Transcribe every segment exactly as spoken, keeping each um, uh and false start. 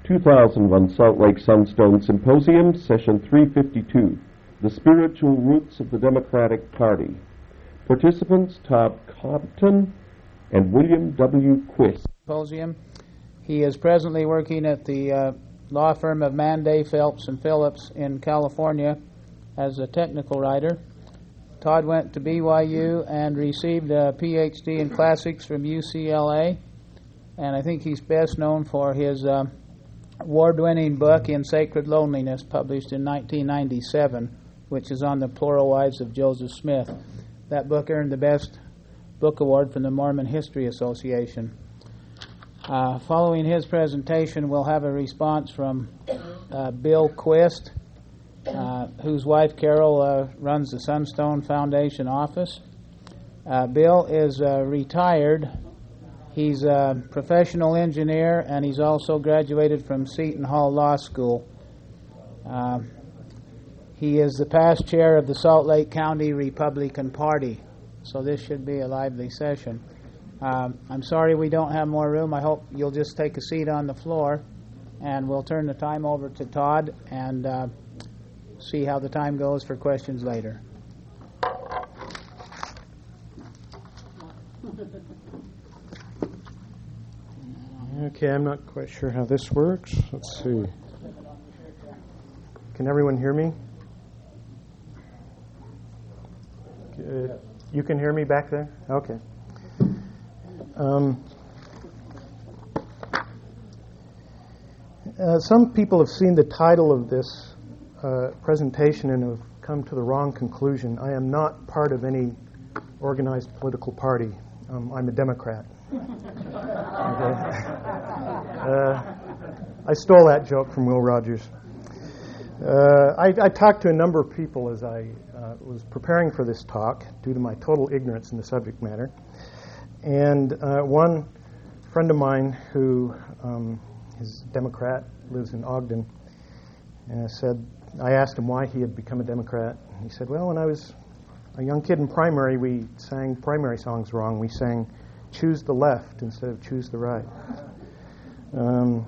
two thousand one Salt Lake Sunstone Symposium, Session three fifty-two, The Spiritual Roots of the Democratic Party. Participants Todd Compton and William W. Quist. Symposium. He is presently working at the uh, law firm of Manday, Phelps and Phillips in California as a technical writer. Todd went to B Y U and received a P H D in classics from U C L A, and I think he's best known for his uh, award-winning book In Sacred Loneliness, published in nineteen ninety-seven, which is on the plural wives of Joseph Smith. That book earned the Best Book Award from the Mormon History Association. Uh, following his presentation, we'll have a response from uh, Bill Quist, uh, whose wife Carol uh, runs the Sunstone Foundation office. Uh, Bill is uh, retired. He's a professional engineer, and he's also graduated from Seton Hall Law School. Uh, he is the past chair of the Salt Lake County Republican Party, so this should be a lively session. Um, I'm sorry we don't have more room. I hope you'll just take a seat on the floor, and we'll turn the time over to Todd and uh, see how the time goes for questions later. Okay, I'm not quite sure how this works. Let's see. Can everyone hear me? Uh, you can hear me back there? Okay. Um, uh, some people have seen the title of this uh, presentation and have come to the wrong conclusion. I am not part of any organized political party. Um, I'm a Democrat. Okay. Uh, I stole that joke from Will Rogers. Uh, I, I talked to a number of people as I uh, was preparing for this talk due to my total ignorance in the subject matter. And uh, one friend of mine who um, is a Democrat, lives in Ogden, uh, said, I asked him why he had become a Democrat. And he said, well, when I was a young kid in primary, we sang primary songs wrong. We sang choose the left instead of choose the right. Um,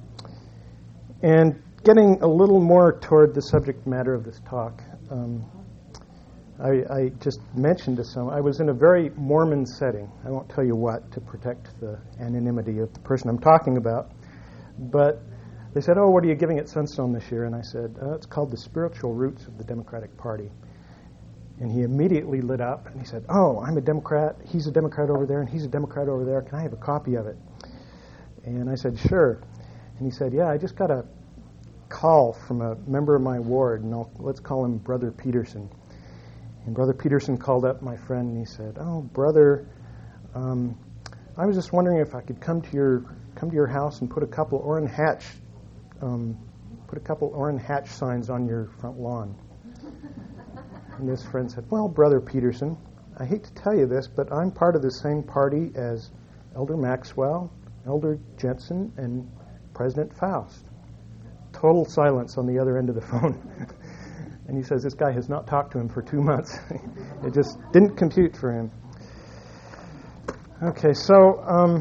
and getting a little more toward the subject matter of this talk, um, I, I just mentioned to some, I was in a very Mormon setting. I won't tell you what to protect the anonymity of the person I'm talking about. But they said, oh, what are you giving at Sunstone this year? And I said, oh, it's called The Spiritual Roots of the Democratic Party. And he immediately lit up and he said, oh, I'm a Democrat, he's a Democrat over there, and he's a Democrat over there. Can I have a copy of it? And I said, sure. And he said, yeah, I just got a call from a member of my ward, and I'll, let's call him Brother Peterson. And Brother Peterson called up my friend and he said, oh, brother, um, I was just wondering if I could come to your come to your house and put a couple Orrin Hatch um, put a couple Orrin Hatch signs on your front lawn. And this friend said, well, Brother Peterson, I hate to tell you this, but I'm part of the same party as Elder Maxwell, Elder Jensen, and President Faust. Total silence on the other end of the phone. And he says this guy has not talked to him for two months. It just didn't compute for him. Okay, so um,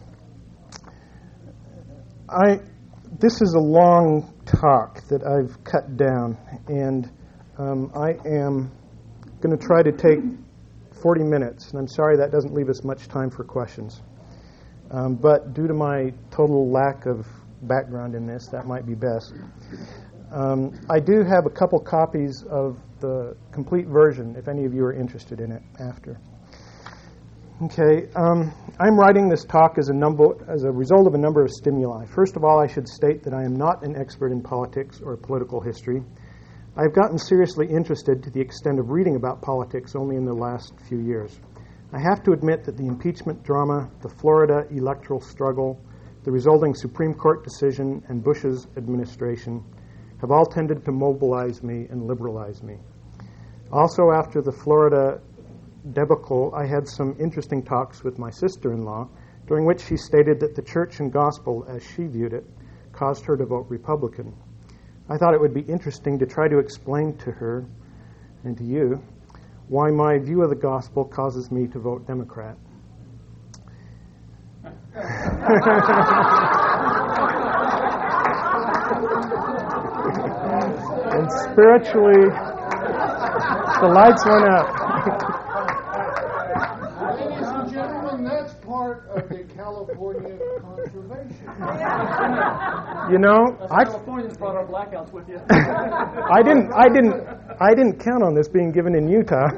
I this is a long talk that I've cut down, and um, I am going to try to take forty minutes, and I'm sorry that doesn't leave us much time for questions. Um, but due to my total lack of background in this, that might be best. Um, I do have a couple copies of the complete version, if any of you are interested in it after. Okay, um, I'm writing this talk as a number, as a result of a number of stimuli. First of all, I should state that I am not an expert in politics or political history. I've gotten seriously interested to the extent of reading about politics only in the last few years. I have to admit that the impeachment drama, the Florida electoral struggle, the resulting Supreme Court decision, and Bush's administration have all tended to mobilize me and liberalize me. Also, after the Florida debacle, I had some interesting talks with my sister-in-law, during which she stated that the church and gospel, as she viewed it, caused her to vote Republican. I thought it would be interesting to try to explain to her and to you why my view of the gospel causes me to vote Democrat. spiritually, the lights went out. Ladies and gentlemen, that's part of the California conservation. You know, I Californians brought our blackouts with you. I didn't I didn't I didn't count on this being given in Utah.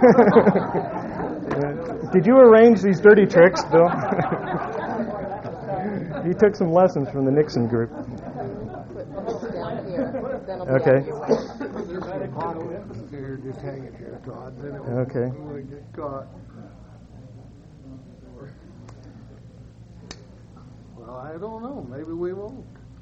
Did you arrange these dirty tricks, Bill? You took some lessons from the Nixon group. Okay. Here, just hang it here, Todd. Then it Okay. will get caught. Well, I don't know. Maybe we won't.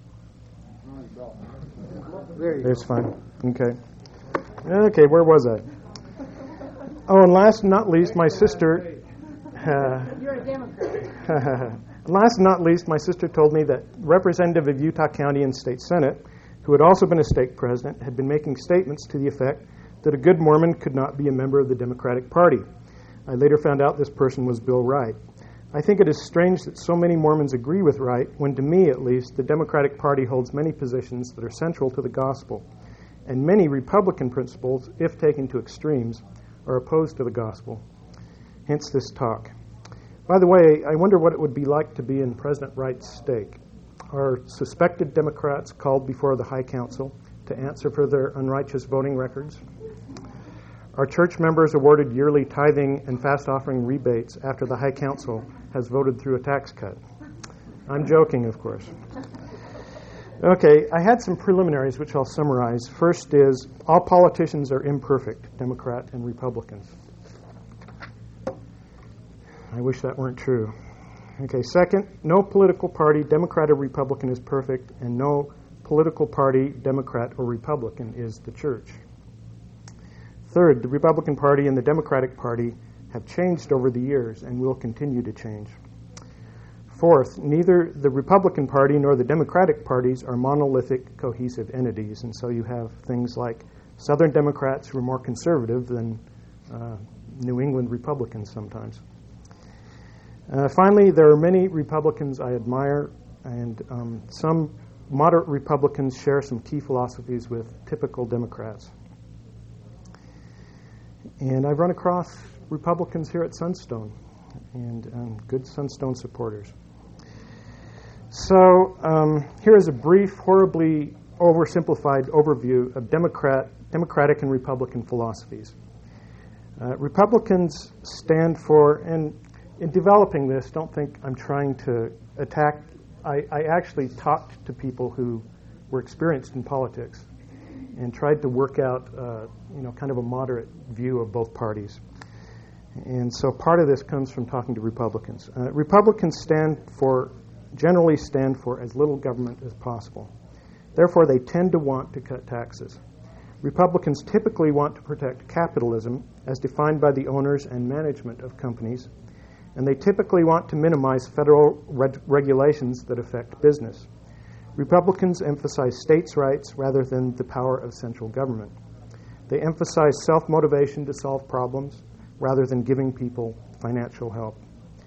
There you go. It's fine. Okay. Okay, where was I? Oh, and last but not least, my sister. Uh, You're a Democrat. and last but not least, my sister told me that representative of Utah County and State Senate, who had also been a stake president, had been making statements to the effect that a good Mormon could not be a member of the Democratic Party. I later found out this person was Bill Wright. I think it is strange that so many Mormons agree with Wright, when to me at least, the Democratic Party holds many positions that are central to the gospel, and many Republican principles, if taken to extremes, are opposed to the gospel. Hence this talk. By the way, I wonder what it would be like to be in President Wright's stake. Are suspected Democrats called before the High Council to answer for their unrighteous voting records? Are church members awarded yearly tithing and fast offering rebates after the High Council has voted through a tax cut? I'm joking, of course. Okay, I had some preliminaries which I'll summarize. First is, all politicians are imperfect, Democrat and Republicans. I wish that weren't true. Okay, second, no political party, Democrat or Republican, is perfect, and no political party, Democrat or Republican, is the church. Third, the Republican Party and the Democratic Party have changed over the years and will continue to change. Fourth, neither the Republican Party nor the Democratic parties are monolithic, cohesive entities, and so you have things like Southern Democrats who are more conservative than uh, New England Republicans sometimes. Uh, finally, there are many Republicans I admire, and um, some moderate Republicans share some key philosophies with typical Democrats. And I've run across Republicans here at Sunstone, and um, good Sunstone supporters. So um, here is a brief, horribly oversimplified overview of Democrat, Democratic and Republican philosophies. Uh, Republicans stand for, and in developing this, don't think I'm trying to attack. I, I actually talked to people who were experienced in politics and tried to work out, uh, you know, kind of a moderate view of both parties. And so part of this comes from talking to Republicans. Uh, Republicans stand for, generally stand for as little government as possible. Therefore, they tend to want to cut taxes. Republicans typically want to protect capitalism as defined by the owners and management of companies, and they typically want to minimize federal reg- regulations that affect business. Republicans emphasize states' rights rather than the power of central government. They emphasize self-motivation to solve problems rather than giving people financial help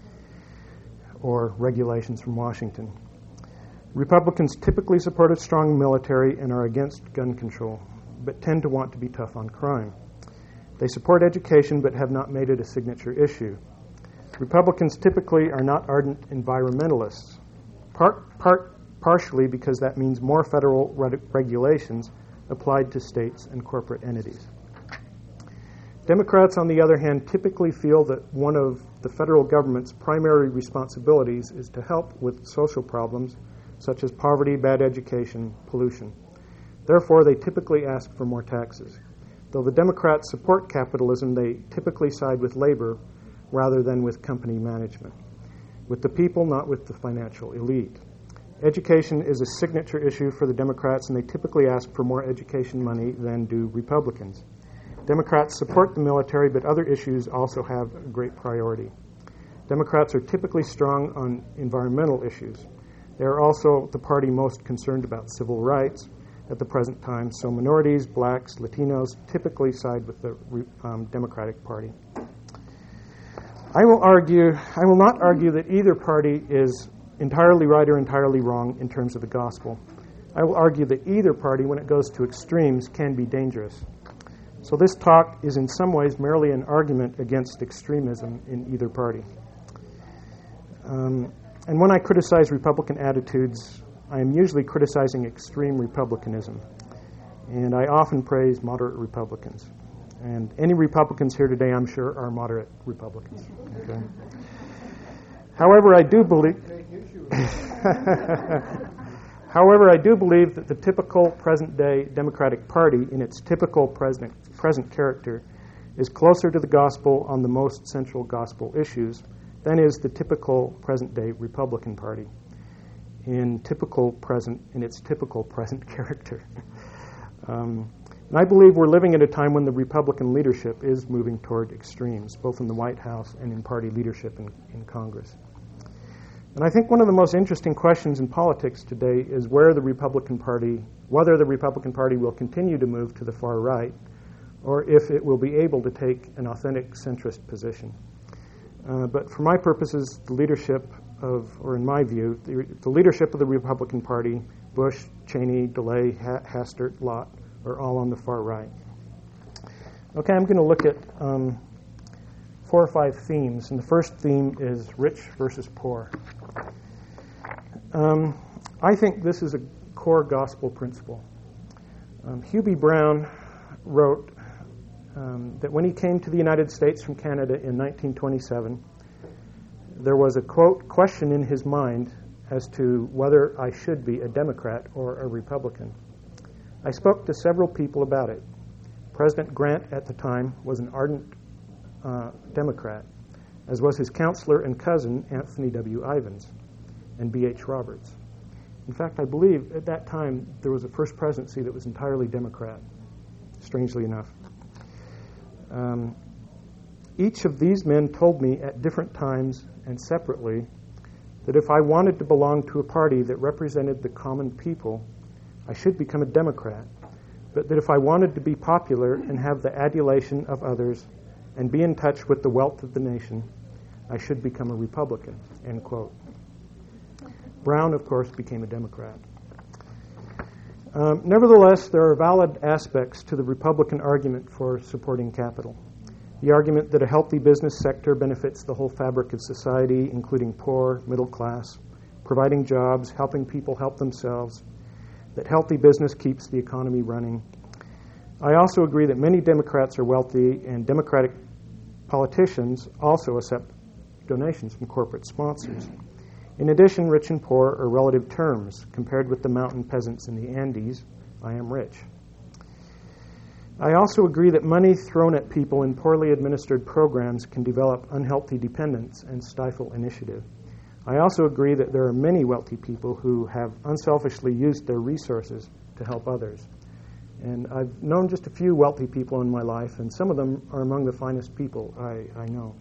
or regulations from Washington. Republicans typically support a strong military and are against gun control, but tend to want to be tough on crime. They support education but have not made it a signature issue. Republicans typically are not ardent environmentalists, part, part, partially because that means more federal re- regulations applied to states and corporate entities. Democrats, on the other hand, typically feel that one of the federal government's primary responsibilities is to help with social problems such as poverty, bad education, pollution. Therefore, they typically ask for more taxes. Though the Democrats support capitalism, they typically side with labor rather than with company management, with the people, not with the financial elite. Education is a signature issue for the Democrats, and they typically ask for more education money than do Republicans. Democrats support the military, but other issues also have a great priority. Democrats are typically strong on environmental issues. They are also the party most concerned about civil rights at the present time, so minorities, blacks, Latinos typically side with the um, Democratic Party. I will argue, I will not argue that either party is entirely right or entirely wrong in terms of the gospel. I will argue that either party, when it goes to extremes, can be dangerous. So this talk is in some ways merely an argument against extremism in either party. Um, and when I criticize Republican attitudes, I am usually criticizing extreme republicanism. And I often praise moderate Republicans. And any Republicans here today, I'm sure, are moderate Republicans. Okay? However, I do believe... However, I do believe that the typical present-day Democratic Party, in its typical present, present character, is closer to the gospel on the most central gospel issues than is the typical present-day Republican Party in typical present in its typical present character. um, and I believe we're living at a time when the Republican leadership is moving toward extremes, both in the White House and in party leadership in, in Congress. And I think one of the most interesting questions in politics today is where the Republican Party, whether the Republican Party will continue to move to the far right, or if it will be able to take an authentic centrist position. Uh, but for my purposes, the leadership of, or in my view, the, the leadership of the Republican Party, Bush, Cheney, DeLay, ha- Hastert, Lott, are all on the far right. Okay, I'm going to look at um, four or five themes, and the first theme is rich versus poor. Um, I think this is a core gospel principle. Um, Hugh B. Brown wrote um, that when he came to the United States from Canada in nineteen twenty-seven, there was a, quote, question in his mind as to whether I should be a Democrat or a Republican. I spoke to several people about it. President Grant at the time was an ardent uh, Democrat, as was his counselor and cousin, Anthony W. Ivins, and B H Roberts. In fact, I believe at that time there was a first presidency that was entirely Democrat, strangely enough. Um, each of these men told me at different times and separately that if I wanted to belong to a party that represented the common people, I should become a Democrat, but that if I wanted to be popular and have the adulation of others and be in touch with the wealth of the nation, I should become a Republican, end quote. Brown, of course, became a Democrat. Um, nevertheless, there are valid aspects to the Republican argument for supporting capital. The argument that a healthy business sector benefits the whole fabric of society, including poor, middle class, providing jobs, helping people help themselves, that healthy business keeps the economy running. I also agree that many Democrats are wealthy, and Democratic politicians also accept donations from corporate sponsors. In addition, rich and poor are relative terms. Compared with the mountain peasants in the Andes, I am rich. I also agree that money thrown at people in poorly administered programs can develop unhealthy dependence and stifle initiative. I also agree that there are many wealthy people who have unselfishly used their resources to help others. And I've known just a few wealthy people in my life, and some of them are among the finest people I, I know.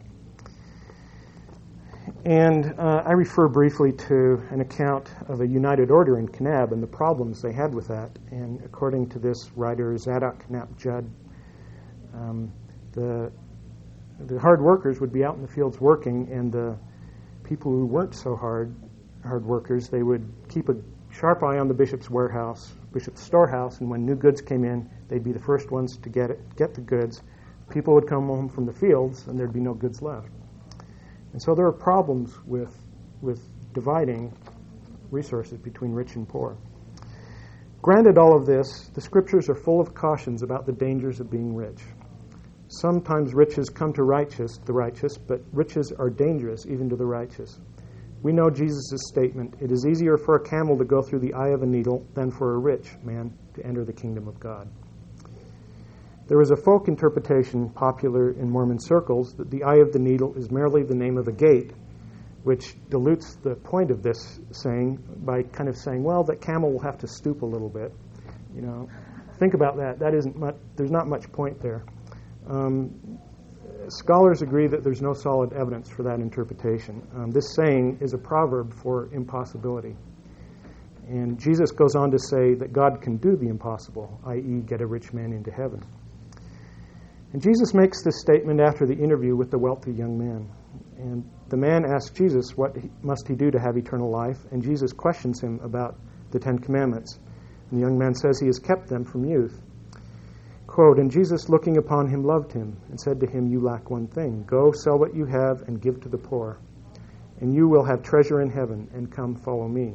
And uh, I refer briefly to an account of a United Order in Kanab and the problems they had with that. And according to this writer, Zadok Knapp Judd, um, the, the hard workers would be out in the fields working, and the people who weren't so hard, hard workers, they would keep a sharp eye on the bishop's warehouse, bishop's storehouse, and when new goods came in, they'd be the first ones to get it, get the goods. People would come home from the fields, and there'd be no goods left. And so there are problems with, with dividing resources between rich and poor. Granted all of this, the scriptures are full of cautions about the dangers of being rich. Sometimes riches come to righteous, the righteous, but riches are dangerous even to the righteous. We know Jesus' statement, it is easier for a camel to go through the eye of a needle than for a rich man to enter the kingdom of God. There is a folk interpretation popular in Mormon circles that the eye of the needle is merely the name of a gate, which dilutes the point of this saying by kind of saying, well, that camel will have to stoop a little bit. You know, think about that. That isn't much. There's not much point there. Um, scholars agree that there's no solid evidence for that interpretation. Um, this saying is a proverb for impossibility. And Jesus goes on to say that God can do the impossible, that is, get a rich man into heaven. And Jesus makes this statement after the interview with the wealthy young man. And the man asks Jesus, what he, must he do to have eternal life? And Jesus questions him about the Ten Commandments. And the young man says he has kept them from youth. Quote, and Jesus, looking upon him, loved him and said to him, you lack one thing. Go, sell what you have and give to the poor, and you will have treasure in heaven, and come follow me.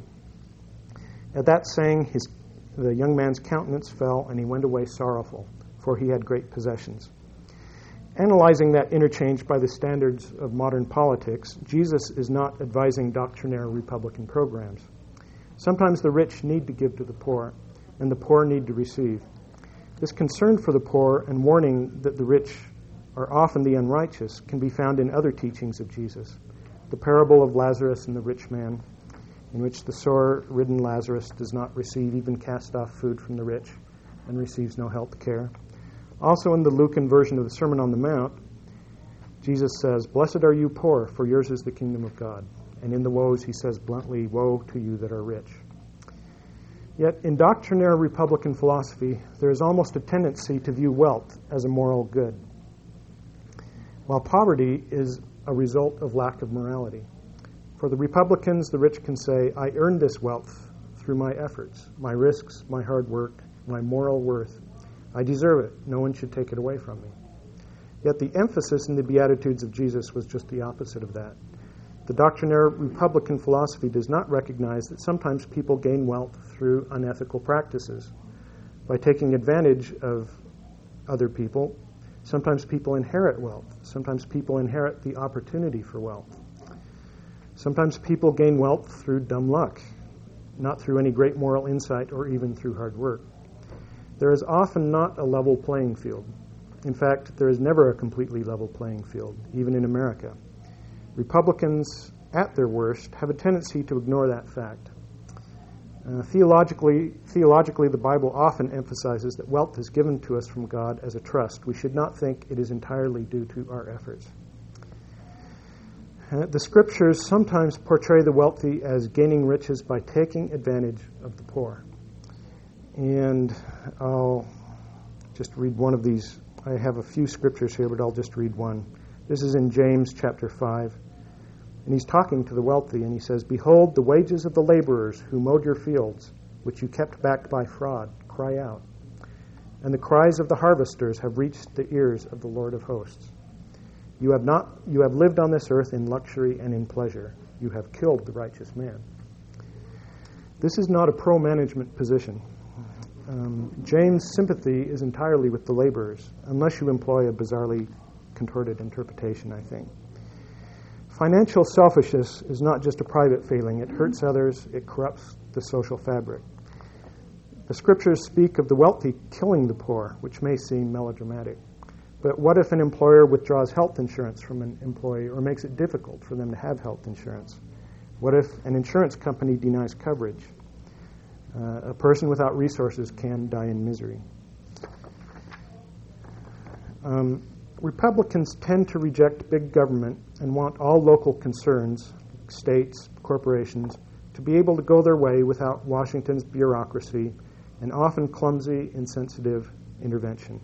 At that saying, his, the young man's countenance fell, and he went away sorrowful, for he had great possessions. Analyzing that interchange by the standards of modern politics, Jesus is not advising doctrinaire Republican programs. Sometimes the rich need to give to the poor, and the poor need to receive. This concern for the poor and warning that the rich are often the unrighteous can be found in other teachings of Jesus. The parable of Lazarus and the rich man, in which the sore-ridden Lazarus does not receive even cast-off food from the rich and receives no health care. Also in the Lucan version of the Sermon on the Mount, Jesus says, blessed are you poor, for yours is the kingdom of God. And in the woes, he says bluntly, woe to you that are rich. Yet in doctrinaire Republican philosophy, there is almost a tendency to view wealth as a moral good, while poverty is a result of lack of morality. For the Republicans, the rich can say, I earned this wealth through my efforts, my risks, my hard work, my moral worth. I deserve it. No one should take it away from me. Yet the emphasis in the Beatitudes of Jesus was just the opposite of that. The doctrinaire Republican philosophy does not recognize that sometimes people gain wealth through unethical practices. By taking advantage of other people, sometimes people inherit wealth. Sometimes people inherit the opportunity for wealth. Sometimes people gain wealth through dumb luck, not through any great moral insight or even through hard work. There is often not a level playing field. In fact, there is never a completely level playing field, even in America. Republicans, at their worst, have a tendency to ignore that fact. Uh, theologically, theologically, the Bible often emphasizes that wealth is given to us from God as a trust. We should not think it is entirely due to our efforts. Uh, the Scriptures sometimes portray the wealthy as gaining riches by taking advantage of the poor. And I'll just read one of these. I have a few scriptures here, but I'll just read one. This is in James chapter five. And he's talking to the wealthy, and he says, behold, the wages of the laborers who mowed your fields, which you kept back by fraud, cry out. And the cries of the harvesters have reached the ears of the Lord of hosts. You have not, you have lived on this earth in luxury and in pleasure. You have killed the righteous man. This is not a pro-management position. Um, James' sympathy is entirely with the laborers, unless you employ a bizarrely contorted interpretation, I think. Financial selfishness is not just a private failing. It hurts others. It corrupts the social fabric. The Scriptures speak of the wealthy killing the poor, which may seem melodramatic. But what if an employer withdraws health insurance from an employee or makes it difficult for them to have health insurance? What if an insurance company denies coverage? Uh, a person without resources can die in misery. Um, Republicans tend to reject big government and want all local concerns, states, corporations, to be able to go their way without Washington's bureaucracy and often clumsy, insensitive intervention.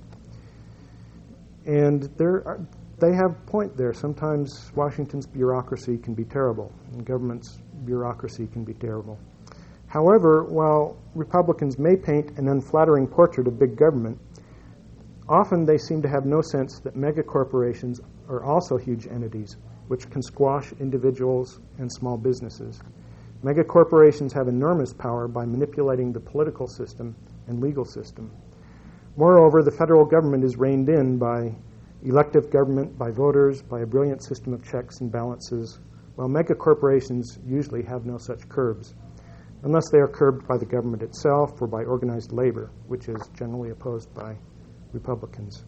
And there are, they have a point there. Sometimes Washington's bureaucracy can be terrible, and government's bureaucracy can be terrible. However, while Republicans may paint an unflattering portrait of big government, often they seem to have no sense that megacorporations are also huge entities which can squash individuals and small businesses. Megacorporations have enormous power by manipulating the political system and legal system. Moreover, the federal government is reined in by elective government, by voters, by a brilliant system of checks and balances, while megacorporations usually have no such curbs, unless they are curbed by the government itself or by organized labor, which is generally opposed by Republicans.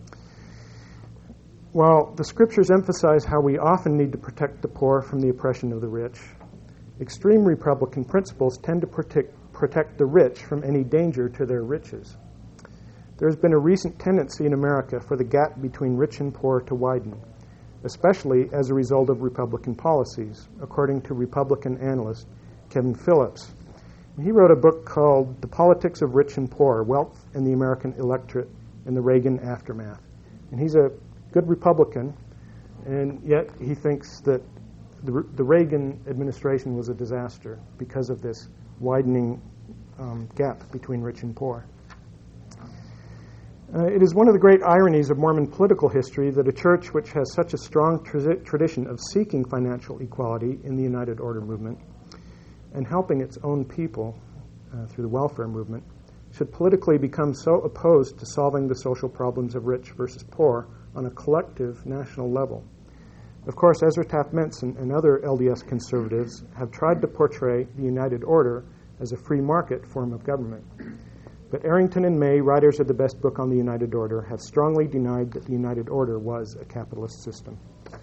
While the Scriptures emphasize how we often need to protect the poor from the oppression of the rich, extreme Republican principles tend to protect, protect the rich from any danger to their riches. There has been a recent tendency in America for the gap between rich and poor to widen, especially as a result of Republican policies, according to Republican analyst Kevin Phillips. He wrote a book called The Politics of Rich and Poor, Wealth and the American Electorate in the Reagan Aftermath. And he's a good Republican, and yet he thinks that the, the Reagan administration was a disaster because of this widening um, gap between rich and poor. Uh, it is one of the great ironies of Mormon political history that a church which has such a strong tra- tradition of seeking financial equality in the United Order movement and helping its own people uh, through the welfare movement should politically become so opposed to solving the social problems of rich versus poor on a collective national level. Of course, Ezra Taft Benson and other L D S conservatives have tried to portray the United Order as a free market form of government. But Arrington and May, writers of the best book on the United Order, have strongly denied that the United Order was a capitalist system.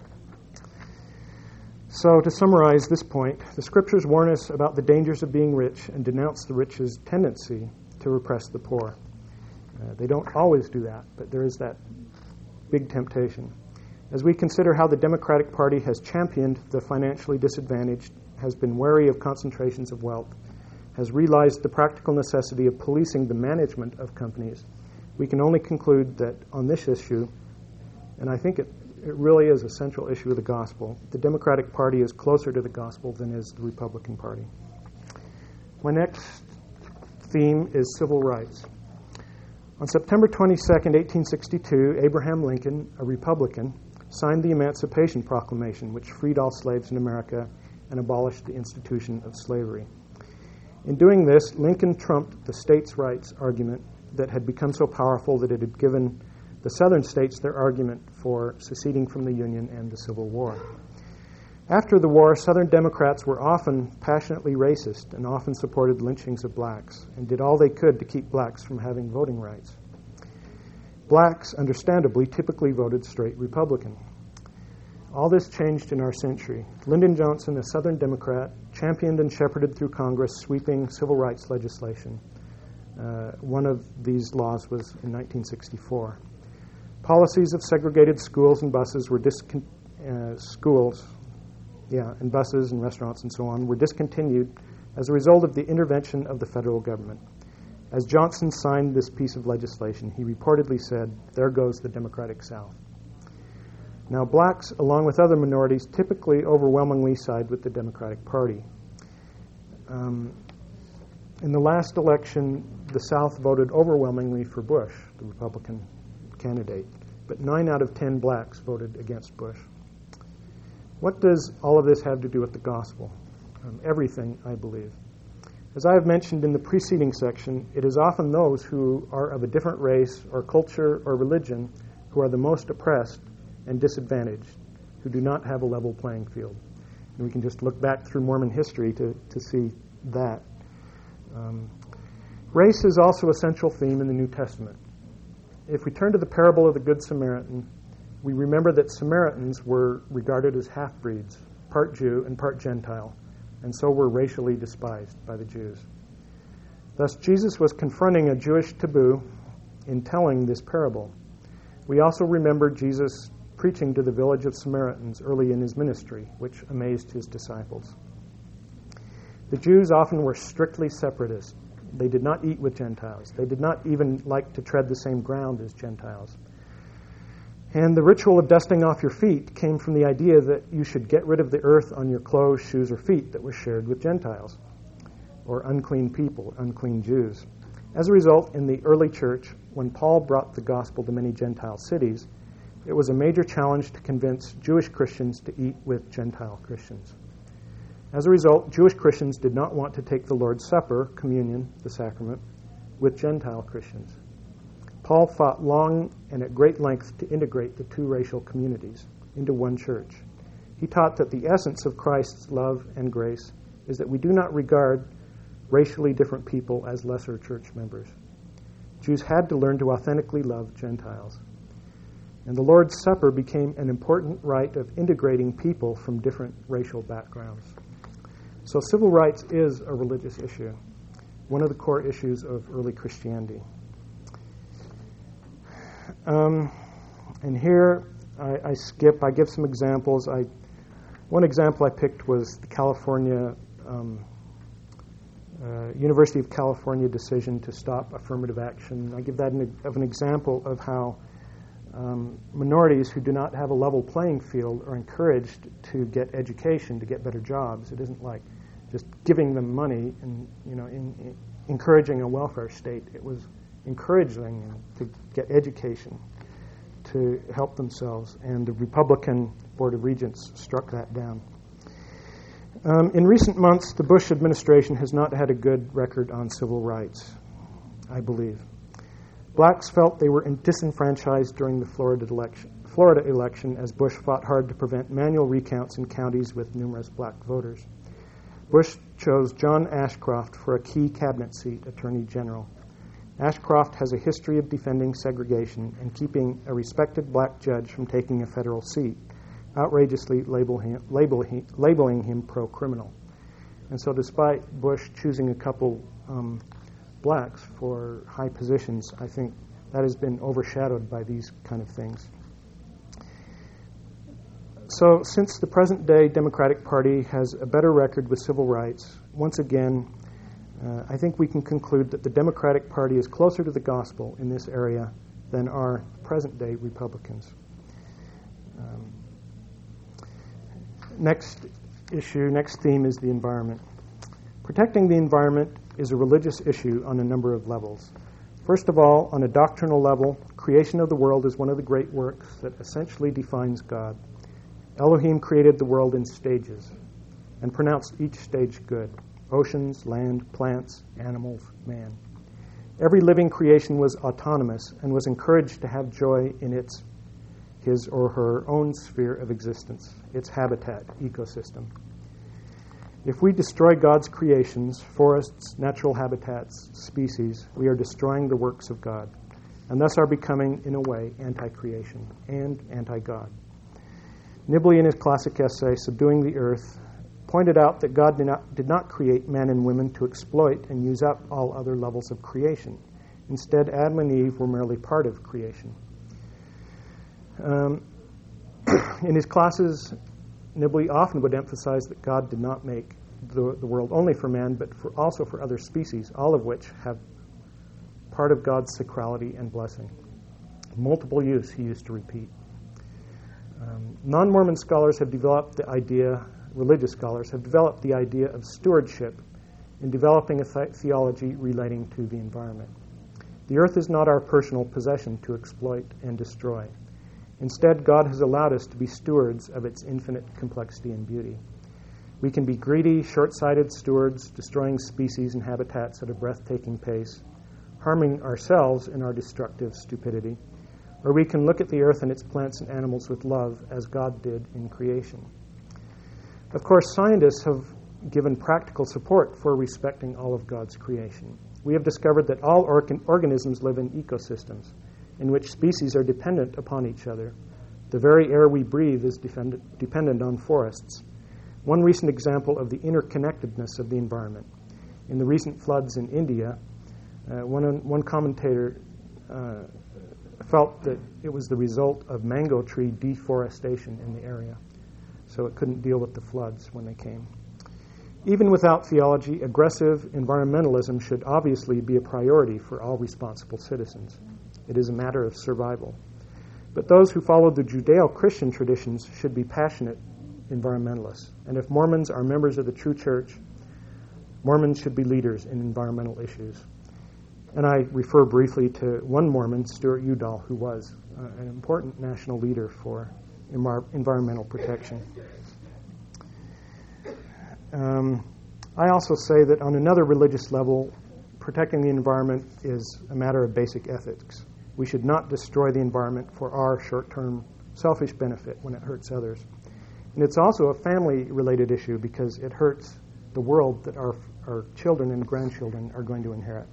So, to summarize this point, the Scriptures warn us about the dangers of being rich and denounce the rich's tendency to repress the poor. Uh, they don't always do that, but there is that big temptation. As we consider how the Democratic Party has championed the financially disadvantaged, has been wary of concentrations of wealth, has realized the practical necessity of policing the management of companies, we can only conclude that on this issue, and I think it, it really is a central issue of the gospel, the Democratic Party is closer to the gospel than is the Republican Party. My next theme is civil rights. On September twenty-second, eighteen sixty-two, Abraham Lincoln, a Republican, signed the Emancipation Proclamation, which freed all slaves in America and abolished the institution of slavery. In doing this, Lincoln trumped the states' rights argument that had become so powerful that it had given the southern states their argument for seceding from the Union and the Civil War. After the war, Southern Democrats were often passionately racist and often supported lynchings of blacks and did all they could to keep blacks from having voting rights. Blacks, understandably, typically voted straight Republican. All this changed in our century. Lyndon Johnson, a Southern Democrat, championed and shepherded through Congress sweeping civil rights legislation. Uh, one of these laws was in nineteen sixty-four. Policies of segregated schools and buses were discon- uh, schools, yeah, and buses and restaurants and so on were discontinued as a result of the intervention of the federal government. As Johnson signed this piece of legislation, he reportedly said, "There goes the Democratic South." Now, blacks, along with other minorities, typically overwhelmingly side with the Democratic Party. Um, in the last election, the South voted overwhelmingly for Bush, the Republican candidate, but nine out of ten blacks voted against Bush. What does all of this have to do with the gospel? Um, everything, I believe. As I have mentioned in the preceding section, it is often those who are of a different race or culture or religion who are the most oppressed and disadvantaged, who do not have a level playing field. And we can just look back through Mormon history to, to see that. Um, race is also a central theme in the New Testament. If we turn to the parable of the Good Samaritan, we remember that Samaritans were regarded as half-breeds, part Jew and part Gentile, and so were racially despised by the Jews. Thus, Jesus was confronting a Jewish taboo in telling this parable. We also remember Jesus preaching to the village of Samaritans early in his ministry, which amazed his disciples. The Jews often were strictly separatist. They did not eat with Gentiles. They did not even like to tread the same ground as Gentiles. And the ritual of dusting off your feet came from the idea that you should get rid of the earth on your clothes, shoes, or feet that was shared with Gentiles, or unclean people, unclean Jews. As a result, in the early church, when Paul brought the gospel to many Gentile cities, it was a major challenge to convince Jewish Christians to eat with Gentile Christians. As a result, Jewish Christians did not want to take the Lord's Supper, communion, the sacrament, with Gentile Christians. Paul fought long and at great length to integrate the two racial communities into one church. He taught that the essence of Christ's love and grace is that we do not regard racially different people as lesser church members. Jews had to learn to authentically love Gentiles. And the Lord's Supper became an important rite of integrating people from different racial backgrounds. So civil rights is a religious issue, one of the core issues of early Christianity. Um, and here I, I skip, I give some examples. I, one example I picked was the California, um, uh, University of California decision to stop affirmative action. I give that an, of an example of how um, minorities who do not have a level playing field are encouraged to get education, to get better jobs. It isn't like just giving them money and, you know, in, in, encouraging a welfare state. It was encouraging them to get education, to help themselves, and the Republican Board of Regents struck that down. Um, in recent months, the Bush administration has not had a good record on civil rights, I believe. Blacks felt they were disenfranchised during the Florida election, Florida election as Bush fought hard to prevent manual recounts in counties with numerous black voters. Bush chose John Ashcroft for a key cabinet seat, Attorney General. Ashcroft has a history of defending segregation and keeping a respected black judge from taking a federal seat, outrageously label him, label he, labeling him pro-criminal. And so despite Bush choosing a couple um, blacks for high positions, I think that has been overshadowed by these kind of things. So since the present-day Democratic Party has a better record with civil rights, once again, uh, I think we can conclude that the Democratic Party is closer to the gospel in this area than are present-day Republicans. Um, next issue, next theme is the environment. Protecting the environment is a religious issue on a number of levels. First of all, on a doctrinal level, creation of the world is one of the great works that essentially defines God. Elohim created the world in stages and pronounced each stage good: oceans, land, plants, animals, man. Every living creation was autonomous and was encouraged to have joy in its, his or her own sphere of existence, its habitat, ecosystem. If we destroy God's creations, forests, natural habitats, species, we are destroying the works of God, and thus are becoming, in a way, anti-creation and anti-God. Nibley, in his classic essay, Subduing the Earth, pointed out that God did not, did not create men and women to exploit and use up all other levels of creation. Instead, Adam and Eve were merely part of creation. Um, in his classes, Nibley often would emphasize that God did not make the, the world only for man, but for, also for other species, all of which have part of God's sacrality and blessing. Multiple use, he used to repeat. Um, non-Mormon scholars have developed the idea, religious scholars have developed the idea of stewardship in developing a th- theology relating to the environment. The earth is not our personal possession to exploit and destroy. Instead, God has allowed us to be stewards of its infinite complexity and beauty. We can be greedy, short-sighted stewards, destroying species and habitats at a breathtaking pace, harming ourselves in our destructive stupidity, or we can look at the earth and its plants and animals with love as God did in creation. Of course, scientists have given practical support for respecting all of God's creation. We have discovered that all organ- organisms live in ecosystems in which species are dependent upon each other. The very air we breathe is defendant, dependent on forests. One recent example of the interconnectedness of the environment. In the recent floods in India, uh, one, one commentator uh, felt that it was the result of mango tree deforestation in the area, so it couldn't deal with the floods when they came. Even without theology, aggressive environmentalism should obviously be a priority for all responsible citizens. It is a matter of survival. But those who follow the Judeo-Christian traditions should be passionate environmentalists. And if Mormons are members of the true church, Mormons should be leaders in environmental issues. And I refer briefly to one Mormon, Stuart Udall, who was uh, an important national leader for envir- environmental protection. Um, I also say that on another religious level, protecting the environment is a matter of basic ethics. We should not destroy the environment for our short-term selfish benefit when it hurts others. And it's also a family-related issue because it hurts the world that our, our children and grandchildren are going to inherit.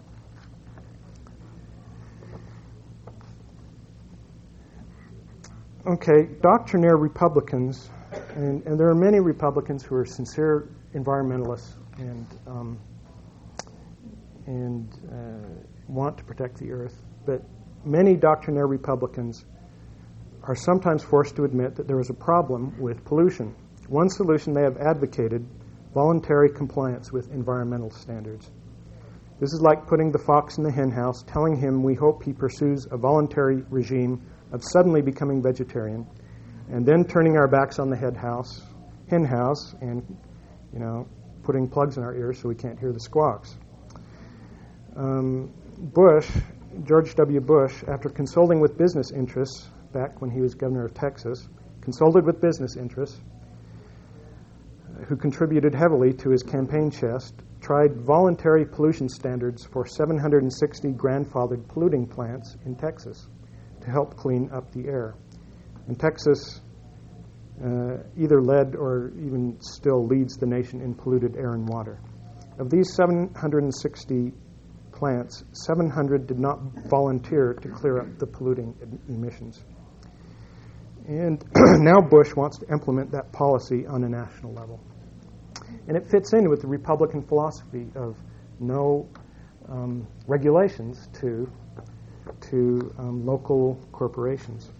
Okay, doctrinaire Republicans, and, and there are many Republicans who are sincere environmentalists and um, and uh, want to protect the earth, but many doctrinaire Republicans are sometimes forced to admit that there is a problem with pollution. One solution they have advocated: voluntary compliance with environmental standards. This is like putting the fox in the hen house, telling him we hope he pursues a voluntary regime of suddenly becoming vegetarian, and then turning our backs on the head house, hen house, and, you know, putting plugs in our ears so we can't hear the squawks. um, Bush, George W. Bush, after consulting with business interests back when he was governor of Texas, consulted with business interests uh, who contributed heavily to his campaign chest, tried voluntary pollution standards for seven hundred sixty grandfathered polluting plants in Texas to help clean up the air. And Texas uh, either led or even still leads the nation in polluted air and water. Of these seven hundred sixty plants, seven hundred did not volunteer to clear up the polluting emissions. And now Bush wants to implement that policy on a national level. And it fits in with the Republican philosophy of no um, regulations to, to um, local corporations.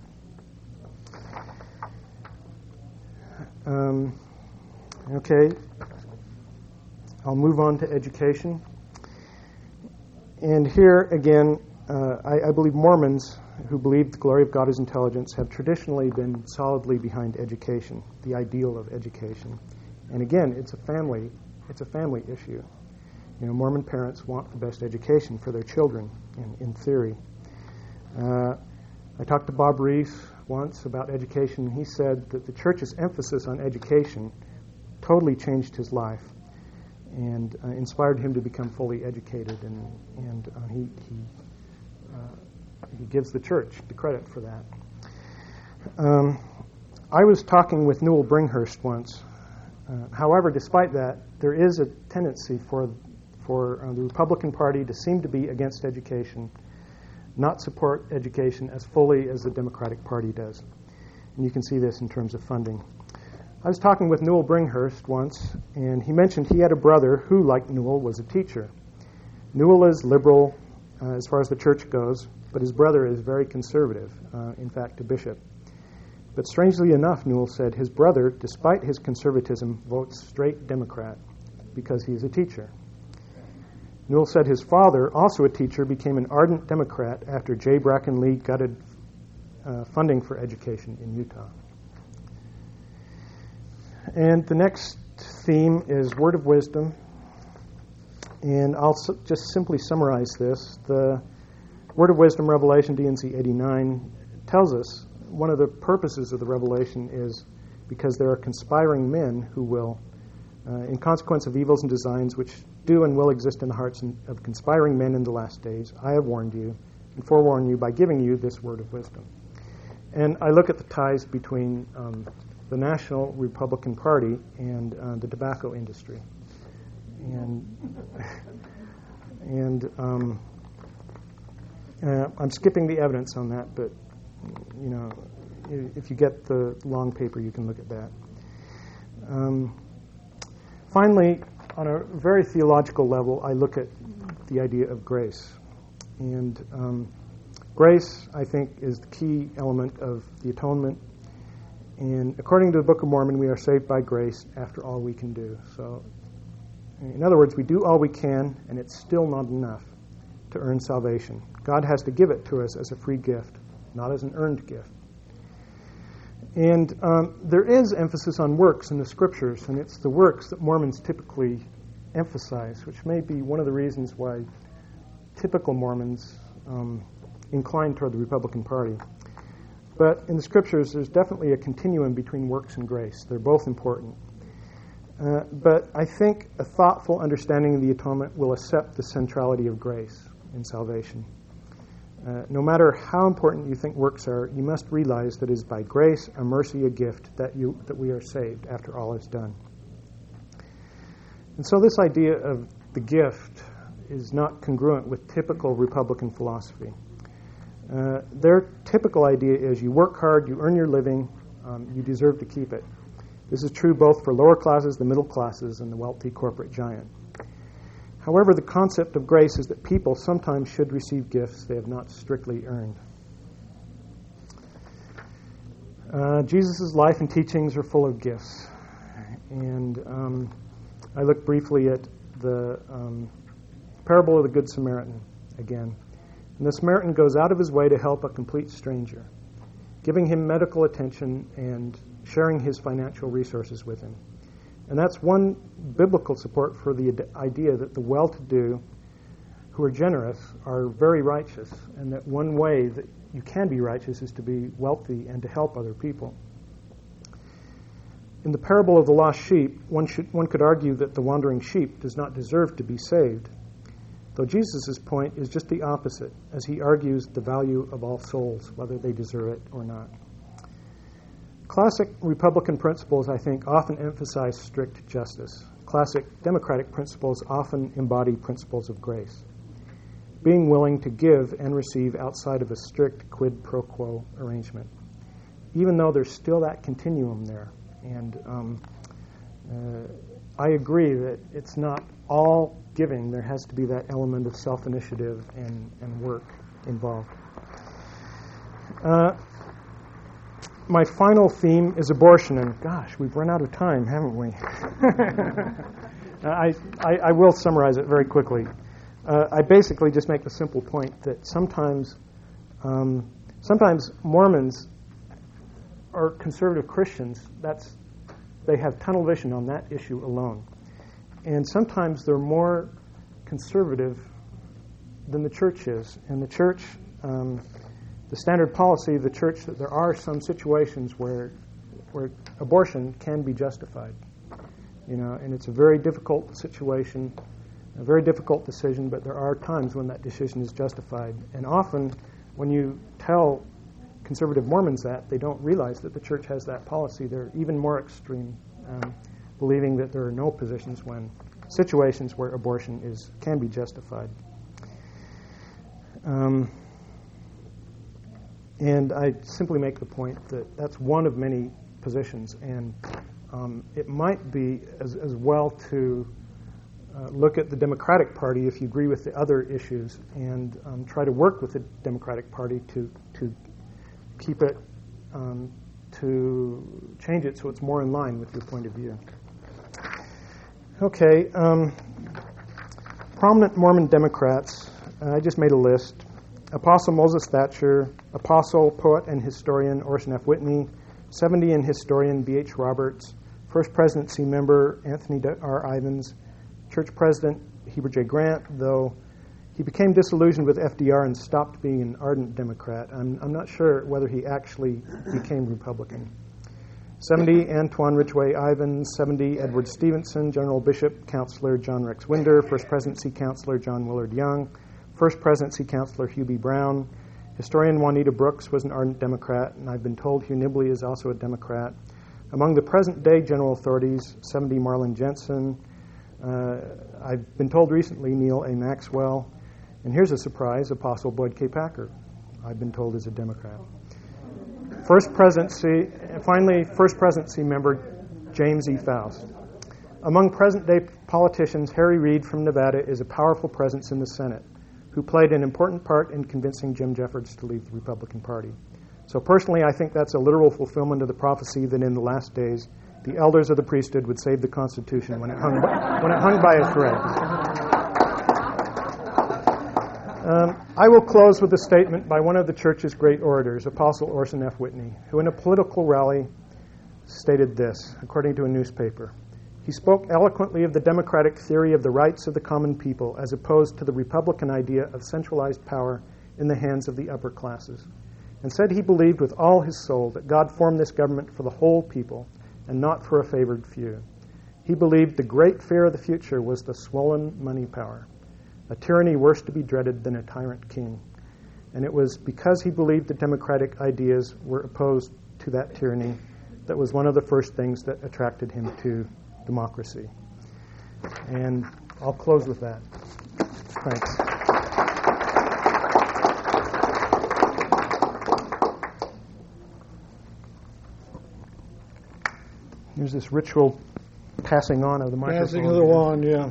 Um, okay, I'll move on to education. And here again, uh, I, I believe Mormons who believe the glory of God is intelligence have traditionally been solidly behind education, the ideal of education. And again, it's a family, it's a family issue. You know, Mormon parents want the best education for their children, in, in theory. Uh, I talked to Bob Reese once about education, and he said that the church's emphasis on education totally changed his life and uh, inspired him to become fully educated, and, and uh, he, he, uh, he gives the church the credit for that. Um, I was talking with Newell Bringhurst once. Uh, however, despite that, there is a tendency for, for uh, the Republican Party to seem to be against education, not support education as fully as the Democratic Party does. And you can see this in terms of funding. I was talking with Newell Bringhurst once, and he mentioned he had a brother who, like Newell, was a teacher. Newell is liberal uh, as far as the church goes, but his brother is very conservative, uh, in fact, a bishop. But strangely enough, Newell said, his brother, despite his conservatism, votes straight Democrat because he is a teacher. Newell said his father, also a teacher, became an ardent Democrat after J. Bracken Lee gutted uh, funding for education in Utah. And the next theme is Word of Wisdom. And I'll su- just simply summarize this. The Word of Wisdom, Revelation, D and C eighty-nine, tells us one of the purposes of the revelation is because there are conspiring men who will, uh, in consequence of evils and designs which do and will exist in the hearts of conspiring men in the last days, I have warned you and forewarned you by giving you this word of wisdom. And I look at the ties between um, the National Republican Party and uh, the tobacco industry. And, and um, uh, I'm skipping the evidence on that, but you know, if you get the long paper, you can look at that. Um, finally, on a very theological level, I look at the idea of grace. And um, grace, I think, is the key element of the atonement. And according to the Book of Mormon, we are saved by grace after all we can do. So, in other words, we do all we can, and it's still not enough to earn salvation. God has to give it to us as a free gift, not as an earned gift. And um, there is emphasis on works in the Scriptures, and it's the works that Mormons typically emphasize, which may be one of the reasons why typical Mormons um, incline toward the Republican Party. But in the Scriptures, there's definitely a continuum between works and grace. They're both important. Uh, but I think a thoughtful understanding of the atonement will accept the centrality of grace in salvation. Uh, no matter how important you think works are, you must realize that it is by grace, a mercy, a gift, that you that we are saved after all is done. And so this idea of the gift is not congruent with typical Republican philosophy. Uh, their typical idea is you work hard, you earn your living, um, you deserve to keep it. This is true both for lower classes, the middle classes, and the wealthy corporate giant. However, the concept of grace is that people sometimes should receive gifts they have not strictly earned. Uh, Jesus' life and teachings are full of gifts. And um, I look briefly at the um, parable of the Good Samaritan again. And the Samaritan goes out of his way to help a complete stranger, giving him medical attention and sharing his financial resources with him. And that's one biblical support for the idea that the well-to-do who are generous are very righteous, and that one way that you can be righteous is to be wealthy and to help other people. In the parable of the lost sheep, one, should, one could argue that the wandering sheep does not deserve to be saved, though Jesus' point is just the opposite, as he argues the value of all souls, whether they deserve it or not. Classic Republican principles, I think, often emphasize strict justice. Classic Democratic principles often embody principles of grace, being willing to give and receive outside of a strict quid pro quo arrangement, even though there's still that continuum there. And um, uh, I agree that it's not all giving. There has to be that element of self-initiative and, and work involved. Uh, my final theme is abortion, and gosh, we've run out of time, haven't we? I, I, I will summarize it very quickly. Uh, I basically just make the simple point that sometimes, um, sometimes Mormons or conservative Christians, that's they have tunnel vision on that issue alone, and sometimes they're more conservative than the church is. And the church, um, the standard policy of the church, that there are some situations where where abortion can be justified, you know, and it's a very difficult situation. A very difficult decision, but there are times when that decision is justified. And often, when you tell conservative Mormons that, they don't realize that the church has that policy. They're even more extreme, um, believing that there are no positions when situations where abortion is can be justified. Um, and I simply make the point that that's one of many positions, and um, it might be as, as well to Uh, look at the Democratic Party if you agree with the other issues, and um, try to work with the Democratic Party to to keep it, um, to change it so it's more in line with your point of view. Okay, um, prominent Mormon Democrats, uh, I just made a list. Apostle Moses Thatcher, Apostle, poet, and historian Orson F. Whitney, seventy and historian B H Roberts, First Presidency member Anthony R. Ivins, Church President Heber J. Grant, though he became disillusioned with F D R and stopped being an ardent Democrat. I'm, I'm not sure whether he actually became Republican. seventy, Antoine Ridgway Ivins. seventy, Edward Stevenson, General Bishop Counselor John Rex Winder, First Presidency Counselor John Willard Young, First Presidency Counselor Hugh B. Brown. Historian Juanita Brooks was an ardent Democrat, and I've been told Hugh Nibley is also a Democrat. Among the present-day general authorities, seventy, Marlin Jensen. Uh, I've been told recently Neil A. Maxwell, and here's a surprise, Apostle Boyd K. Packer, I've been told is a Democrat. First Presidency, and finally, First Presidency member James E. Faust. Among present-day politicians, Harry Reid from Nevada is a powerful presence in the Senate, who played an important part in convincing Jim Jeffords to leave the Republican Party. So personally, I think that's a literal fulfillment of the prophecy that in the last days, the elders of the priesthood would save the Constitution when it hung by, when it hung by a thread. Um, I will close with a statement by one of the church's great orators, Apostle Orson F. Whitney, who in a political rally stated this, according to a newspaper. He spoke eloquently of the democratic theory of the rights of the common people as opposed to the Republican idea of centralized power in the hands of the upper classes, and said he believed with all his soul that God formed this government for the whole people and not for a favored few. He believed the great fear of the future was the swollen money power, a tyranny worse to be dreaded than a tyrant king. And it was because he believed the democratic ideas were opposed to that tyranny that was one of the first things that attracted him to democracy. And I'll close with that. Thanks. There's this ritual passing on of the microphone. Passing of the wand, yeah.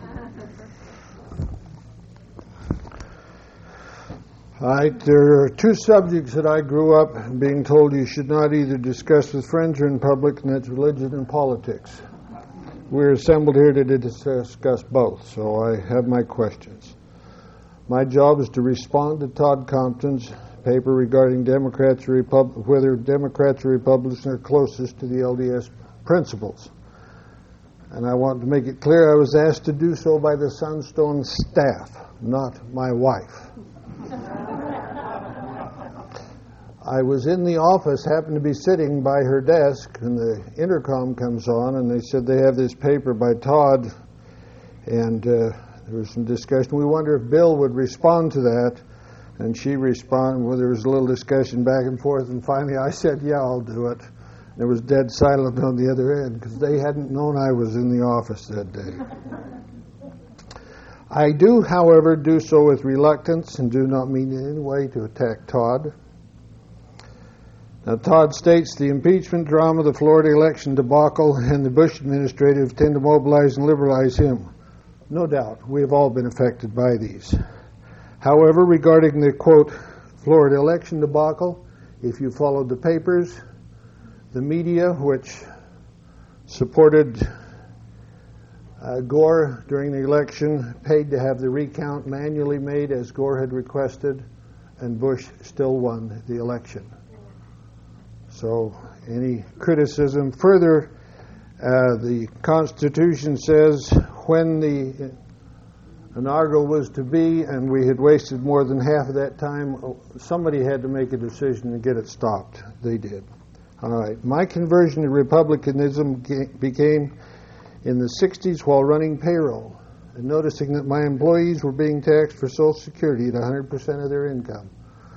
All right, there are two subjects that I grew up being told you should not either discuss with friends or in public, and that's religion and politics. We're assembled here to discuss both, so I have my questions. My job is to respond to Todd Compton's paper regarding Democrats or Repub- whether Democrats or Republicans are closest to the L D S principles. And I want to make it clear I was asked to do so by the Sunstone staff, not my wife. I was in the office, happened to be sitting by her desk, and the intercom comes on, and they said they have this paper by Todd, and uh, there was some discussion. We wonder if Bill would respond to that, and she responded. Well, there was a little discussion back and forth, and finally I said, yeah, I'll do it. There was dead silent on the other end, because they hadn't known I was in the office that day. I do, however, do so with reluctance and do not mean in any way to attack Todd. Now, Todd states the impeachment drama, the Florida election debacle, and the Bush administrative tend to mobilize and liberalize him. No doubt, we have all been affected by these. However, regarding the, quote, Florida election debacle, if you followed the papers, the media, which supported uh, Gore during the election, paid to have the recount manually made as Gore had requested, and Bush still won the election. So any criticism further, uh, the Constitution says when the inaugural was to be and we had wasted more than half of that time, somebody had to make a decision to get it stopped. They did. All right. My conversion to Republicanism became in the sixties while running payroll and noticing that my employees were being taxed for Social Security at one hundred percent of their income.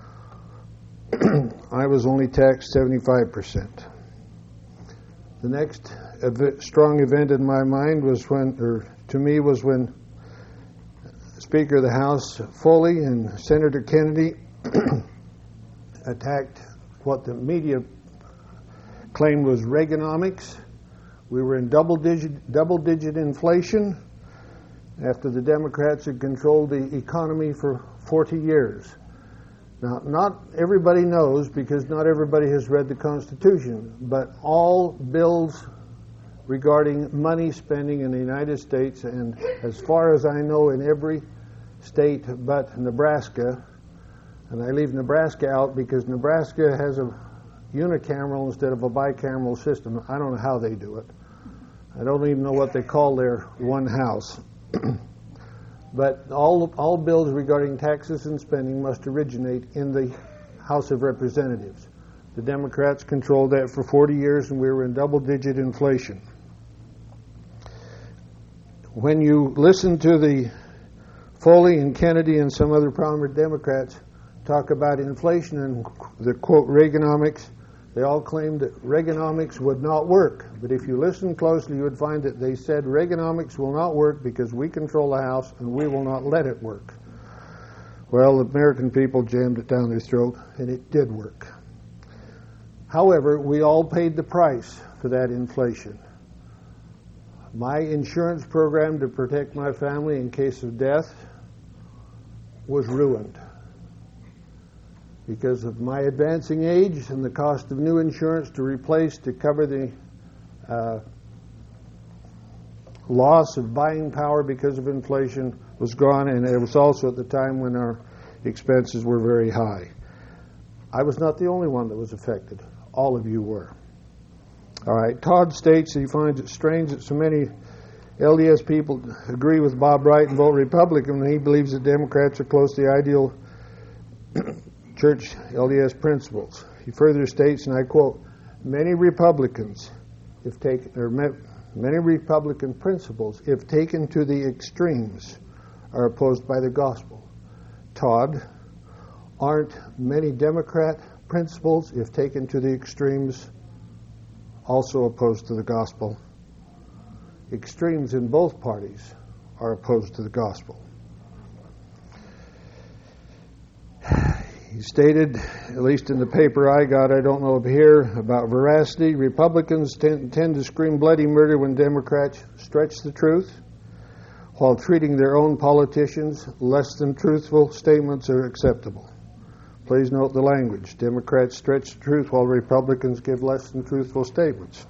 I was only taxed seventy-five percent. The next ev- strong event in my mind was when, or to me, was when Speaker of the House Foley and Senator Kennedy attacked what the media claimed was Reaganomics. We were in double-digit, double-digit inflation after the Democrats had controlled the economy for forty years. Now, not everybody knows because not everybody has read the Constitution, but all bills regarding money spending in the United States, and as far as I know in every state but Nebraska, and I leave Nebraska out because Nebraska has a unicameral instead of a bicameral system. I don't know how they do it. I don't even know what they call their one house. But all all bills regarding taxes and spending must originate in the House of Representatives. The Democrats controlled that for forty years, and we were in double-digit inflation. When you listen to the Foley and Kennedy and some other prominent Democrats talk about inflation and the, quote, Reaganomics, they all claimed that Reaganomics would not work. But if you listen closely, you would find that they said Reaganomics will not work because we control the House and we will not let it work. Well, the American people jammed it down their throat, and it did work. However, we all paid the price for that inflation. My insurance program to protect my family in case of death was ruined because of my advancing age and the cost of new insurance to replace to cover the uh, loss of buying power because of inflation was gone, and it was also at the time when our expenses were very high. I was not the only one that was affected. All of you were. All right. Todd states that he finds it strange that so many L D S people agree with Bob Wright and vote Republican when he believes that Democrats are close to the ideal church L D S principles. He further states, and I quote, many Republicans, if taken, or many Republican principles, if taken to the extremes, are opposed by the gospel. Todd, aren't many Democrat principles, if taken to the extremes, also opposed to the gospel? Extremes in both parties are opposed to the gospel. He stated, at least in the paper I got, I don't know if here, about veracity. Republicans tend, tend to scream bloody murder when Democrats stretch the truth, while treating their own politicians less than truthful statements are acceptable. Please note the language. Democrats stretch the truth while Republicans give less than truthful statements.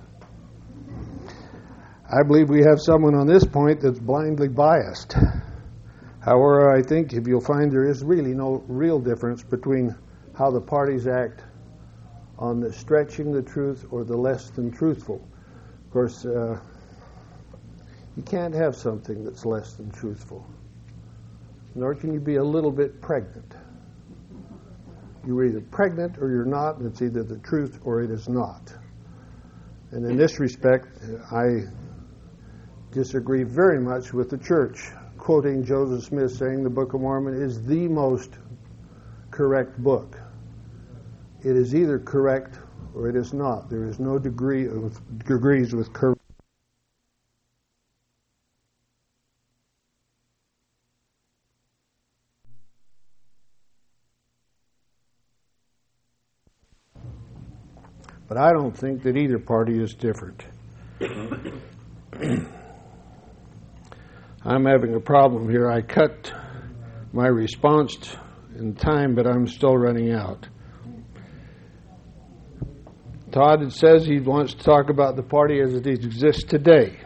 I believe we have someone on this point that's blindly biased. However, I think if you'll find there is really no real difference between how the parties act on the stretching the truth or the less than truthful. Of course, uh, You can't have something that's less than truthful. Nor can you be a little bit pregnant. You're either pregnant or you're not, and it's either the truth or it is not. And in this respect, I disagree very much with the church, quoting Joseph Smith saying the Book of Mormon is the most correct book. It is either correct or it is not. There is no degree of degrees with correct. But I don't think that either party is different. I'm having a problem here. I cut my response in time, but I'm still running out. Todd says he wants to talk about the party as it exists today.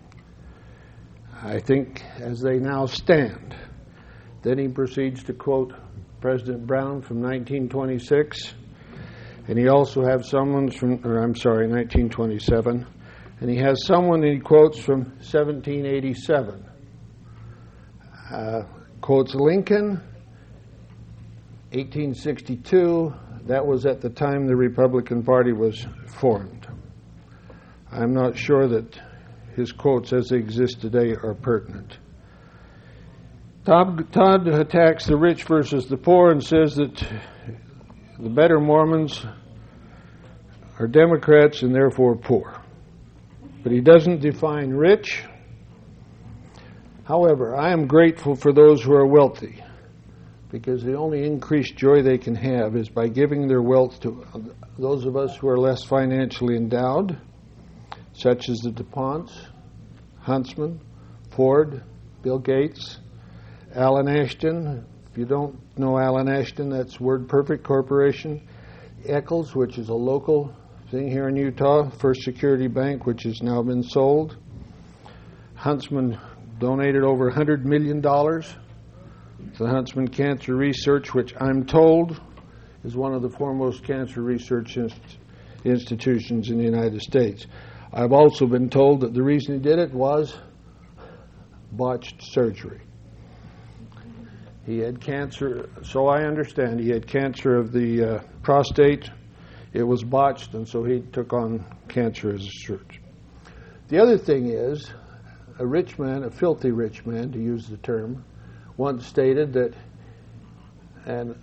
I think as they now stand. Then he proceeds to quote President Brown from nineteen twenty-six. And he also has someone from, or I'm sorry, nineteen twenty-seven. And he has someone that he quotes from seventeen eighty-seven. Uh, quotes Lincoln, eighteen sixty-two. That was at the time the Republican Party was formed. I'm not sure that his quotes as they exist today are pertinent. Todd, Todd attacks the rich versus the poor and says that the better Mormons are Democrats and therefore poor. But he doesn't define rich. However, I am grateful for those who are wealthy, because the only increased joy they can have is by giving their wealth to those of us who are less financially endowed, such as the DuPonts, Huntsman, Ford, Bill Gates, Alan Ashton. If you don't know Alan Ashton, that's Word Perfect Corporation. Eccles, which is a local thing here in Utah. First Security Bank, which has now been sold. Huntsman donated over one hundred million dollars to the Huntsman Cancer Research, which I'm told is one of the foremost cancer research inst- institutions in the United States. I've also been told that the reason he did it was botched surgery. He had cancer, so I understand, he had cancer of the uh, prostate. It was botched, and so he took on cancer as a surgeon. The other thing is, a rich man, a filthy rich man, to use the term, once stated that, and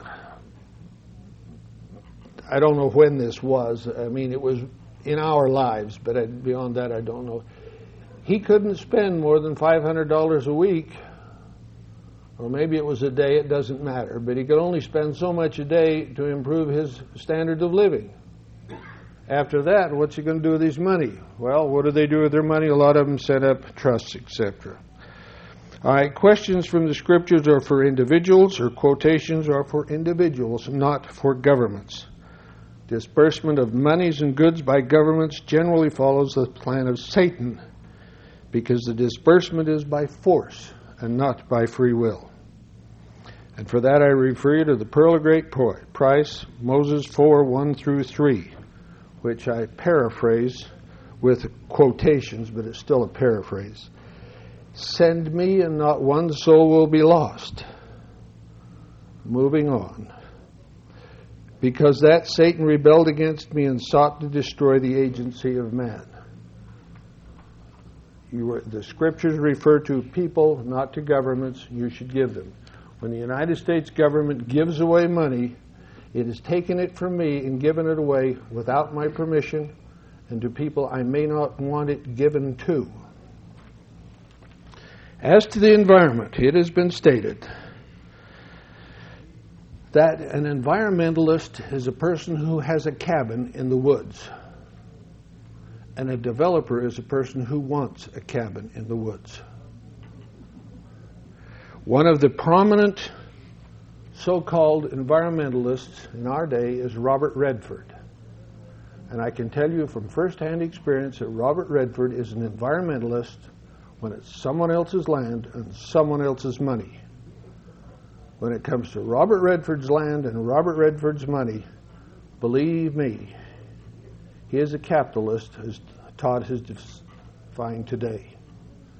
I don't know when this was, I mean, it was in our lives, but I, beyond that, I don't know. He couldn't spend more than five hundred dollars a week, or maybe it was a day, it doesn't matter, but he could only spend so much a day to improve his standard of living. After that, what's he going to do with his money? Well, what do they do with their money? A lot of them set up trusts, et cetera. All right, questions from the scriptures are for individuals, or quotations are for individuals, not for governments. Disbursement of monies and goods by governments generally follows the plan of Satan, because the disbursement is by force and not by free will. And for that I refer you to the Pearl of Great Price, Moses four, one through three, which I paraphrase with quotations, but it's still a paraphrase. Send me, and not one soul will be lost. Moving on. Because that Satan rebelled against me and sought to destroy the agency of man. You were, the scriptures refer to people, not to governments. You should give them. When the United States government gives away money, it has taken it from me and given it away without my permission, and to people I may not want it given to. As to the environment, it has been stated that an environmentalist is a person who has a cabin in the woods, and a developer is a person who wants a cabin in the woods. One of the prominent so-called environmentalists in our day is Robert Redford. And I can tell you from first-hand experience that Robert Redford is an environmentalist when it's someone else's land and someone else's money. When it comes to Robert Redford's land and Robert Redford's money, believe me, he is a capitalist, as Todd has defined today.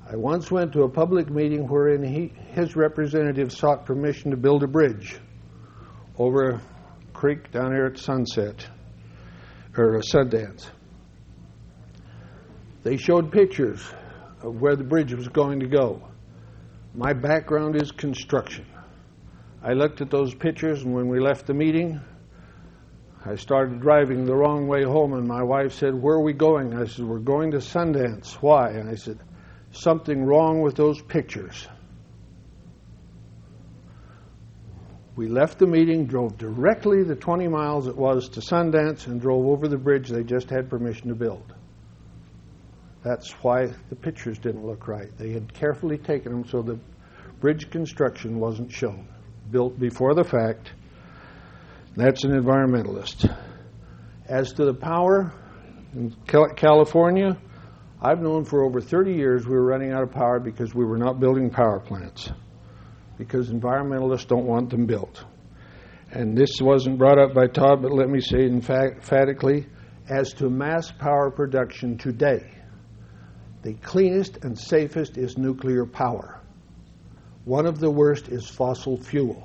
I once went to a public meeting wherein he, his representative sought permission to build a bridge over a creek down here at Sunset, or Sundance. They showed pictures of where the bridge was going to go. My background is construction. I looked at those pictures, and when we left the meeting, I started driving the wrong way home, and my wife said, "Where are we going?" I said, "We're going to Sundance." "Why?" And I said, "Something wrong with those pictures." We left the meeting, drove directly the twenty miles it was to Sundance, and drove over the bridge they just had permission to build. That's why the pictures didn't look right. They had carefully taken them so the bridge construction wasn't shown. Built before the fact. That's an environmentalist. As to the power in California, I've known for over thirty years we were running out of power because we were not building power plants, because environmentalists don't want them built. And this wasn't brought up by Todd, but let me say emphatically, as to mass power production today, the cleanest and safest is nuclear power. One of the worst is fossil fuel.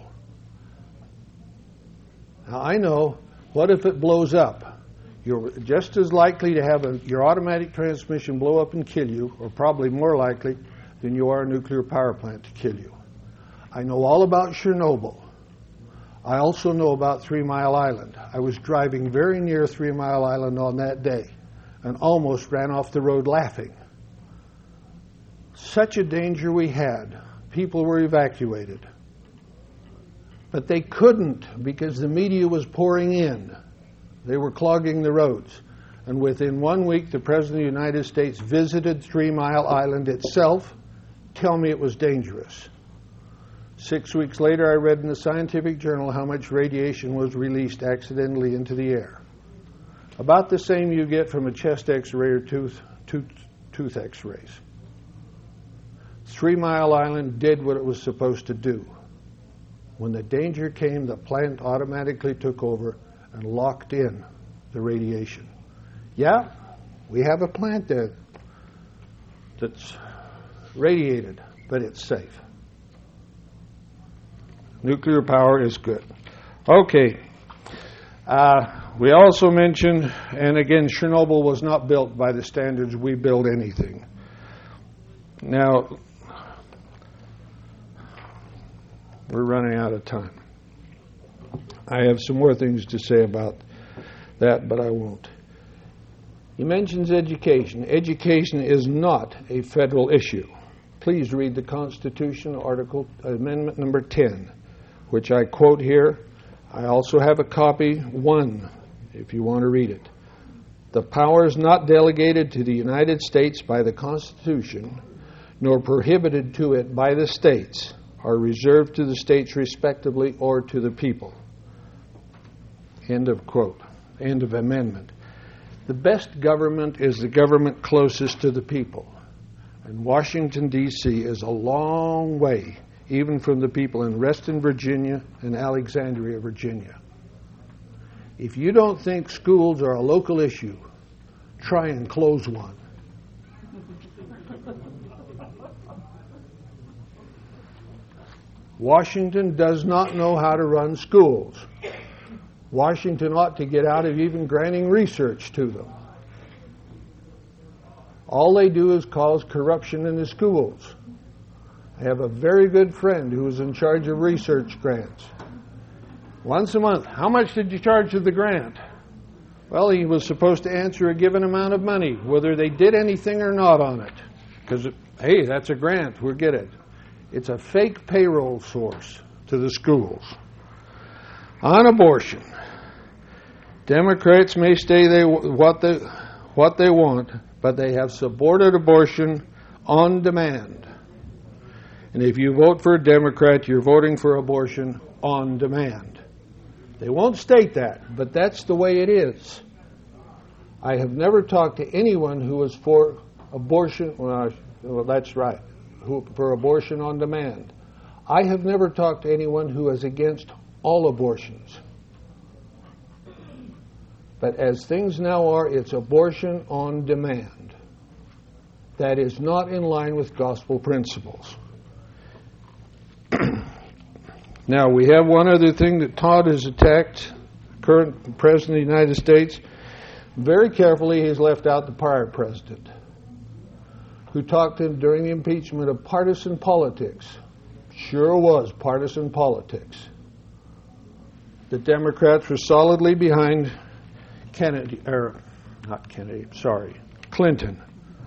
Now, I know, what if it blows up? You're just as likely to have a, your automatic transmission blow up and kill you, or probably more likely than you are a nuclear power plant to kill you. I know all about Chernobyl. I also know about Three Mile Island. I was driving very near Three Mile Island on that day and almost ran off the road laughing. Such a danger we had. People were evacuated. But they couldn't because the media was pouring in. They were clogging the roads. And within one week, the President of the United States visited Three Mile Island itself. Tell me it was dangerous. Six weeks later, I read in the scientific journal how much radiation was released accidentally into the air. About the same you get from a chest x-ray or tooth, tooth, tooth x-rays. Three Mile Island did what it was supposed to do. When the danger came, the plant automatically took over and locked in the radiation. Yeah, we have a plant there that's radiated, but it's safe. Nuclear power is good. Okay. Uh, we also mentioned, and again, Chernobyl was not built by the standards we build anything. Now, we're running out of time. I have some more things to say about that, but I won't. He mentions education. Education is not a federal issue. Please read the Constitution, Article Amendment number ten, which I quote here. I also have a copy, one, if you want to read it. The powers not delegated to the United States by the Constitution, nor prohibited to it by the states, are reserved to the states respectively or to the people. End of quote. End of amendment. The best government is the government closest to the people. And Washington, D C is a long way, even from the people in Reston, Virginia, and Alexandria, Virginia. If you don't think schools are a local issue, try and close one. Washington does not know how to run schools. Washington ought to get out of even granting research to them. All they do is cause corruption in the schools. I have a very good friend who is in charge of research grants. Once a month, how much did you charge for the grant? Well, he was supposed to answer a given amount of money, whether they did anything or not on it. Because, hey, that's a grant, we'll get it. It's a fake payroll source to the schools. On abortion, Democrats may say they what they what they want, but they have supported abortion on demand. And if you vote for a Democrat, you're voting for abortion on demand. They won't state that, but that's the way it is. I have never talked to anyone who was for abortion. Well, well that's right. Who, for abortion on demand. I have never talked to anyone who is against all abortions. But as things now are, it's abortion on demand. That is not in line with gospel principles. Now, we have one other thing that Todd has attacked, current President of the United States. Very carefully, he's left out the prior president, who talked to him during the impeachment of partisan politics. Sure was partisan politics. The Democrats were solidly behind Kennedy, or not Kennedy, sorry, Clinton.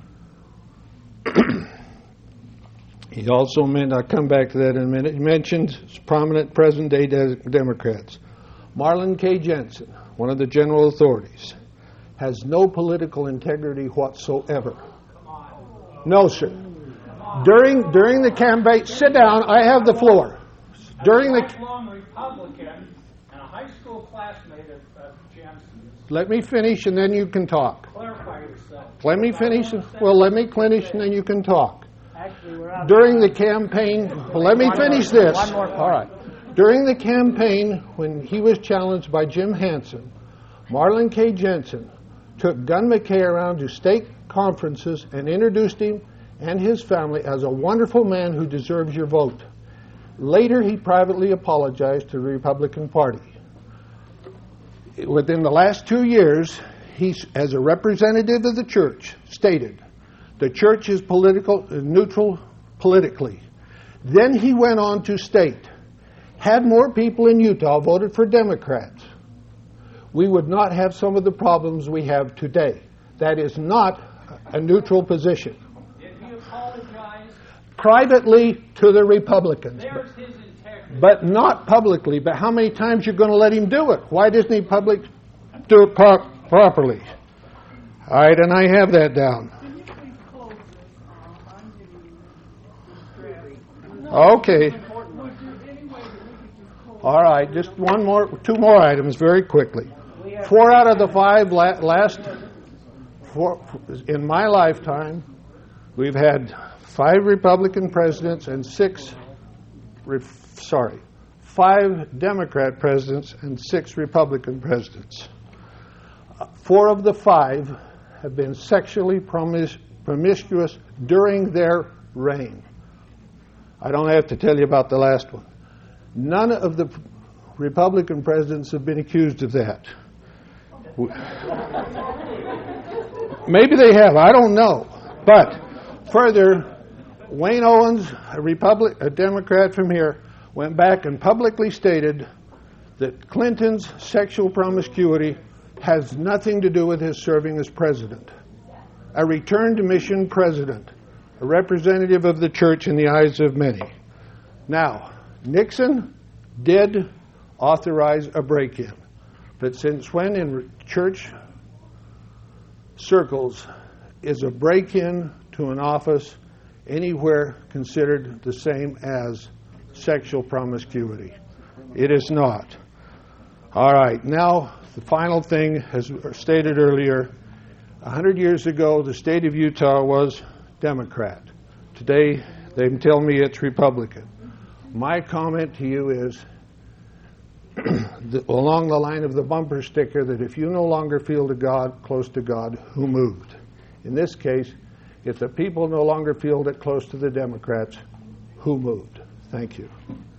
He also meant, I'll come back to that in a minute, he mentioned prominent present-day de- Democrats. Marlon K. Jensen, one of the general authorities, has no political integrity whatsoever. No, sir. During during the campaign, sit down, I have the floor. During the lifelong Republican and a high school classmate of, of Jensen's. Let me finish and then you can talk. Clarify yourself. Let me finish. Well, let me finish and then you can talk. Actually, we're out. During the campaign, well, let me finish this. One more All right. During the campaign, when he was challenged by Jim Hansen, Marlon K. Jensen took Gun McKay around to state conferences and introduced him and his family as a wonderful man who deserves your vote. Later, he privately apologized to the Republican Party. Within the last two years, he, as a representative of the church, stated, the church is political, neutral politically. Then he went on to state, had more people in Utah voted for Democrats, we would not have some of the problems we have today. That is not a neutral position. Did he apologize? Privately to the Republicans. There's his integrity. But not publicly. But how many times you're going to let him do it? Why doesn't he public do it pro- properly? All right, and I have that down. Okay. All right, just one more, two more items very quickly. Four out of the five la- last, four, in my lifetime, we've had five Republican presidents and six, ref, sorry, five Democrat presidents and six Republican presidents. Four of the five have been sexually promis- promiscuous during their reign. I don't have to tell you about the last one. None of the Republican presidents have been accused of that. Maybe they have, I don't know. But further, Wayne Owens, a Republic, a Democrat from here, went back and publicly stated that Clinton's sexual promiscuity has nothing to do with his serving as president. A returned mission president, a representative of the church in the eyes of many. Now, Nixon did authorize a break-in, but since when in church circles is a break-in to an office anywhere considered the same as sexual promiscuity? It is not. All right, now the final thing, as stated earlier, a hundred years ago the state of Utah was Democrat. Today they tell me it's Republican. My comment to you is along the line of the bumper sticker that if you no longer feel to God, close to God, who moved? In this case, if the people no longer feel that close to the Democrats, who moved? Thank you.